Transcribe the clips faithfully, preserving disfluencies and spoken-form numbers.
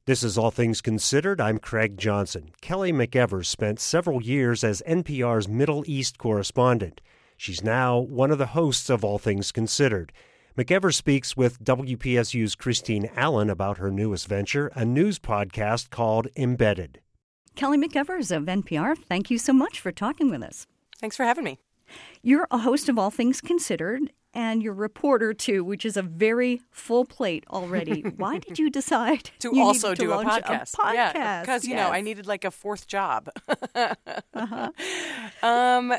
This is All Things Considered. I'm Craig Johnson. Kelly McEvers spent several years as N P R's Middle East correspondent. She's now one of the hosts of All Things Considered. McEvers speaks with W P S U's Christine Allen about her newest venture, a news podcast called Embedded. Kelly McEvers of N P R, thank you so much for talking with us. Thanks for having me. You're a host of All Things Considered, and you're a reporter, too, which is a very full plate already. Why did you decide to you also to do a podcast? a podcast? Yeah, because, you yes. know, I needed like a fourth job. uh-huh. um,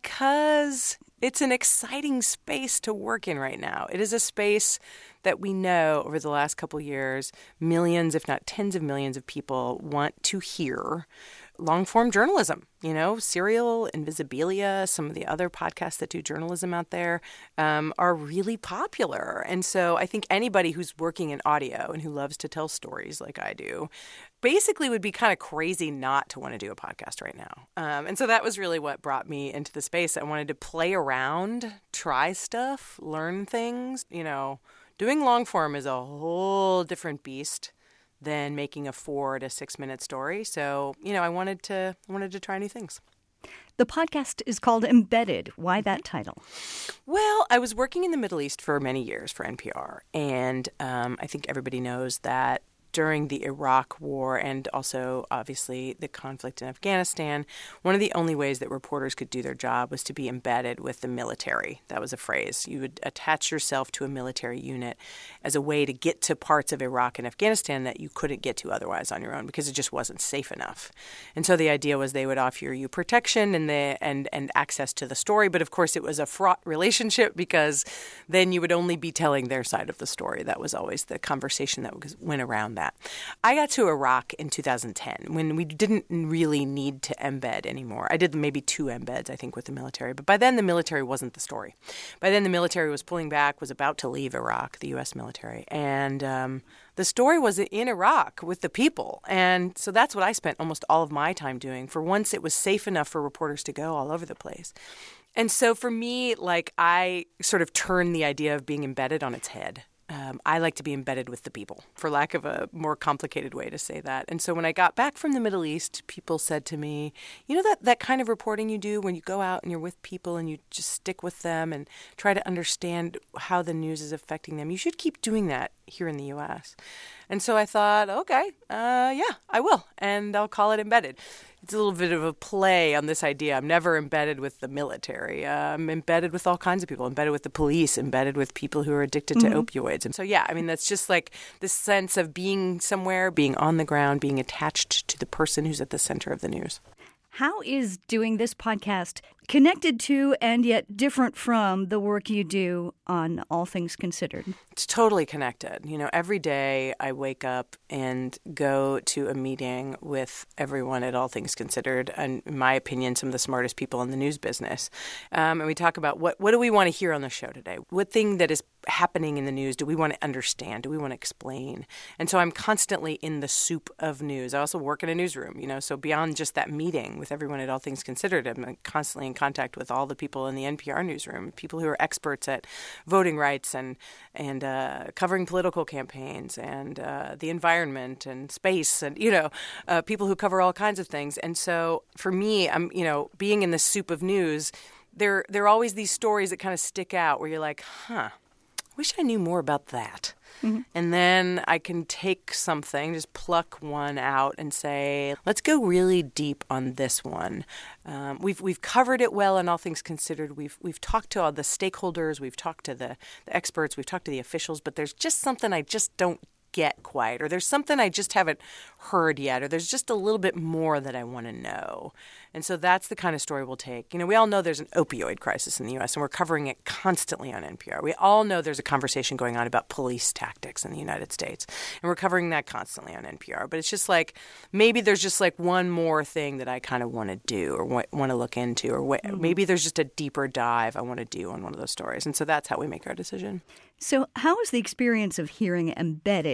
because it's an exciting space to work in right now. It is a space that we know over the last couple years, millions, if not tens of millions of people want to hear long-form journalism. You know, Serial, Invisibilia, some of the other podcasts that do journalism out there um, are really popular. And so I think anybody who's working in audio and who loves to tell stories like I do basically would be kind of crazy not to want to do a podcast right now. Um, and so that was really what brought me into the space. I wanted to play around, try stuff, learn things. You know, doing long form is a whole different beast than making a four to six minute story. So, you know, I wanted to I wanted to try new things. The podcast is called Embedded. Why that title? Well, I was working in the Middle East for many years for N P R. And um, I think everybody knows that during the Iraq War and also, obviously, the conflict in Afghanistan, one of the only ways that reporters could do their job was to be embedded with the military. That was a phrase. You would attach yourself to a military unit as a way to get to parts of Iraq and Afghanistan that you couldn't get to otherwise on your own because it just wasn't safe enough. And so the idea was they would offer you protection and the and, and access to the story. But, of course, it was a fraught relationship because then you would only be telling their side of the story. That was always the conversation that was, went around that. I got to Iraq in two thousand ten when we didn't really need to embed anymore. I did maybe two embeds, I think, with the military. But by then, the military wasn't the story. By then, the military was pulling back, was about to leave Iraq, the U S military. And um, the story was in Iraq with the people. And so that's what I spent almost all of my time doing. For once, it was safe enough for reporters to go all over the place. And so for me, like, I sort of turned the idea of being embedded on its head. Um, I like to be embedded with the people, for lack of a more complicated way to say that. And so when I got back from the Middle East, people said to me, you know, that, that kind of reporting you do when you go out and you're with people and you just stick with them and try to understand how the news is affecting them. You should keep doing that here in the U S. And so I thought, okay, uh, yeah, I will. And I'll call it Embedded. It's a little bit of a play on this idea. I'm never embedded with the military. Uh, I'm embedded with all kinds of people, embedded with the police, embedded with people who are addicted to mm-hmm. opioids. And so, yeah, I mean, that's just like this sense of being somewhere, being on the ground, being attached to the person who's at the center of the news. How is doing this podcast connected to and yet different from the work you do on All Things Considered? It's totally connected. You know, every day I wake up and go to a meeting with everyone at All Things Considered, and in my opinion, some of the smartest people in the news business. Um, and we talk about what, what do we want to hear on the show today? What thing that is happening in the news do we want to understand? Do we want to explain? And so I'm constantly in the soup of news. I also work in a newsroom, you know, so beyond just that meeting with everyone at All Things Considered, I'm constantly in contact with all the people in the N P R newsroom, people who are experts at voting rights and and uh, covering political campaigns and uh, the environment and space and, you know, uh, people who cover all kinds of things. And so for me, I'm, you know, being in the soup of news, there, there are always these stories that kind of stick out where you're like, huh, wish I knew more about that. Mm-hmm. And then I can take something, just pluck one out and say, let's go really deep on this one. Um, we've we've covered it well in All Things Considered. We've we've talked to all the stakeholders. We've talked to the, the experts. We've talked to the officials. But there's just something I just don't get quite, or there's something I just haven't heard yet, or there's just a little bit more that I want to know. And so that's the kind of story we'll take. You know, we all know there's an opioid crisis in the U S, and we're covering it constantly on N P R. We all know there's a conversation going on about police tactics in the United States, and we're covering that constantly on N P R. But it's just like, maybe there's just like one more thing that I kind of want to do or want to look into, or wh- mm-hmm. maybe there's just a deeper dive I want to do on one of those stories. And so that's how we make our decision. So how is the experience of hearing Embedded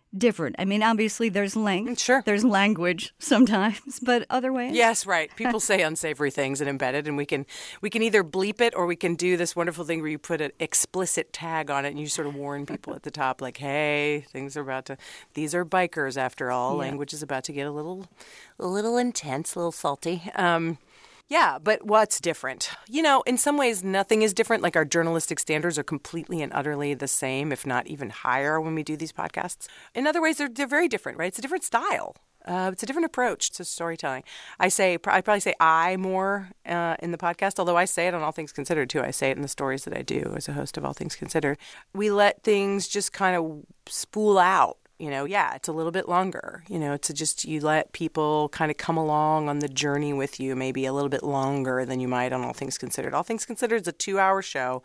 different? I mean, obviously there's length. Sure. There's language sometimes, but other ways? Yes, right. People say unsavory things in Embedded, and we can we can either bleep it or we can do this wonderful thing where you put an explicit tag on it and you sort of warn people at the top, like, hey, things are about to, these are bikers after all. Yeah. Language is about to get a little, a little intense, a little salty. Um Yeah, but what's different? You know, in some ways, nothing is different. Like our journalistic standards are completely and utterly the same, if not even higher when we do these podcasts. In other ways, they're, they're very different, right? It's a different style. Uh, it's a different approach to storytelling. I say, I probably say I more uh, in the podcast, although I say it on All Things Considered, too. I say it in the stories that I do as a host of All Things Considered. We let things just kind of spool out. You know, yeah, it's a little bit longer. You know, it's just you let people kind of come along on the journey with you maybe a little bit longer than you might on All Things Considered. All Things Considered is a two-hour show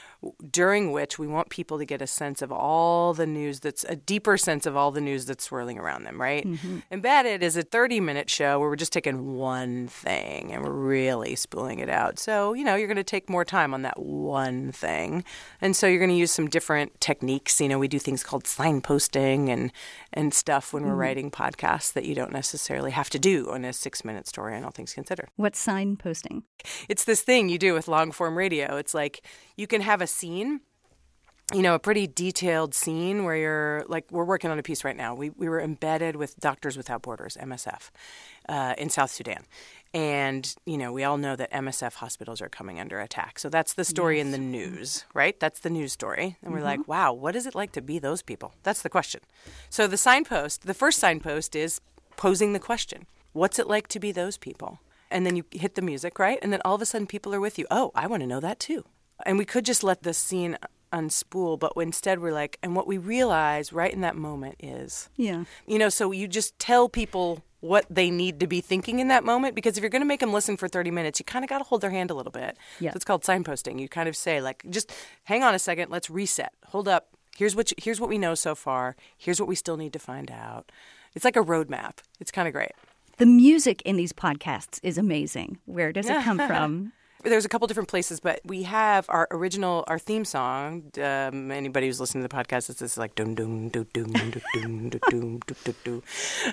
during which we want people to get a sense of all the news that's a deeper sense of all the news that's swirling around them, right? Mm-hmm. Embedded is a thirty-minute show where we're just taking one thing and we're really spooling it out. So, you know, you're going to take more time on that one thing. And so you're going to use some different techniques. You know, we do things called signposting and, and stuff when we're mm-hmm. writing podcasts that you don't necessarily have to do on a six-minute story on All Things Considered. What's signposting? It's this thing you do with long-form radio. It's like you can have a scene, you know, a pretty detailed scene where you're like, we're working on a piece right now. We we were embedded with Doctors Without Borders, M S F, uh, in South Sudan. And, you know, we all know that M S F hospitals are coming under attack. So that's the story yes. in the news, right? That's the news story. And we're mm-hmm. like, wow, what is it like to be those people? That's the question. So the signpost, the first signpost is posing the question. What's it like to be those people? And then you hit the music, right? And then all of a sudden people are with you. Oh, I want to know that too. And we could just let the scene unspool, but instead we're like, and what we realize right in that moment is, yeah, you know, so you just tell people what they need to be thinking in that moment, because if you're going to make them listen for thirty minutes, you kind of got to hold their hand a little bit. Yeah. So it's called signposting. You kind of say, like, just hang on a second, let's reset. Hold up. Here's what you, here's what we know so far. Here's what we still need to find out. It's like a roadmap. It's kind of great. The music in these podcasts is amazing. Where does it come from? There's a couple different places, but we have our original, our theme song. Um, anybody who's listening to the podcast, it's this like dum dum dum dum dum dum dum dum dum,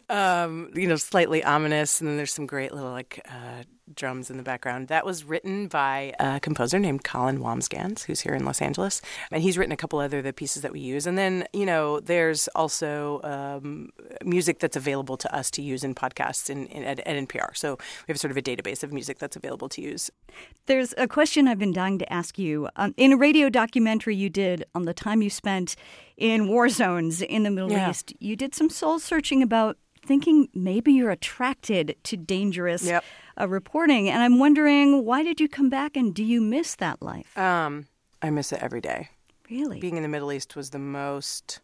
um, you know, slightly ominous, and then there's some great little like uh, drums in the background. That was written by a composer named Colin Wamsgans, who's here in Los Angeles, and he's written a couple other the pieces that we use. And then, you know, there's also um, music that's available to us to use in podcasts in, in at, at N P R. So we have sort of a database of music that's available to use. There's a question I've been dying to ask you. Um, in a radio documentary you did on the time you spent in war zones in the Middle yeah. East, you did some soul searching about thinking maybe you're attracted to dangerous yep. uh, reporting. And I'm wondering, why did you come back, and do you miss that life? Um, I miss it every day. Really? Being in the Middle East was the most...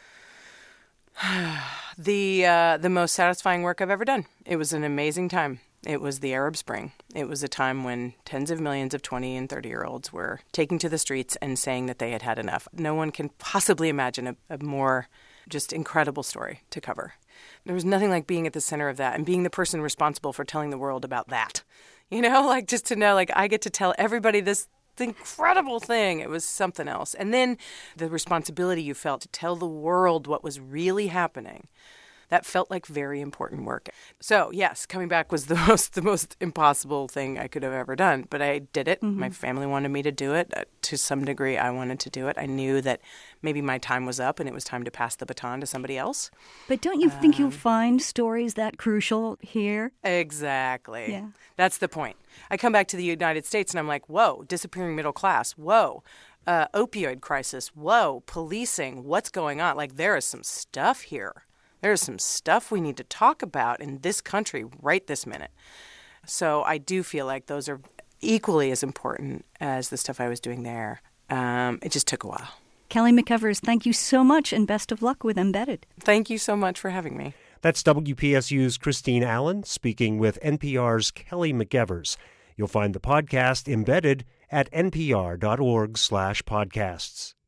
the uh, the most satisfying work I've ever done. It was an amazing time. It was the Arab Spring. It was a time when tens of millions of twenty and thirty-year-olds were taking to the streets and saying that they had had enough. No one can possibly imagine a, a more just incredible story to cover. There was nothing like being at the center of that and being the person responsible for telling the world about that. You know, like just to know, like, I get to tell everybody this incredible thing. It was something else. And then the responsibility you felt to tell the world what was really happening. That felt like very important work. So, yes, coming back was the most the most impossible thing I could have ever done. But I did it. Mm-hmm. My family wanted me to do it. Uh, to some degree, I wanted to do it. I knew that maybe my time was up and it was time to pass the baton to somebody else. But don't you um, think you'll find stories that crucial here? Exactly. Yeah. That's the point. I come back to the United States and I'm like, whoa, disappearing middle class. Whoa. Uh, opioid crisis. Whoa. Policing. What's going on? Like, there is some stuff here. There's some stuff we need to talk about in this country right this minute. So I do feel like those are equally as important as the stuff I was doing there. Um, it just took a while. Kelly McEvers, thank you so much, and best of luck with Embedded. Thank you so much for having me. That's W P S U's Christine Allen speaking with N P R's Kelly McEvers. You'll find the podcast Embedded at npr.org slash podcasts.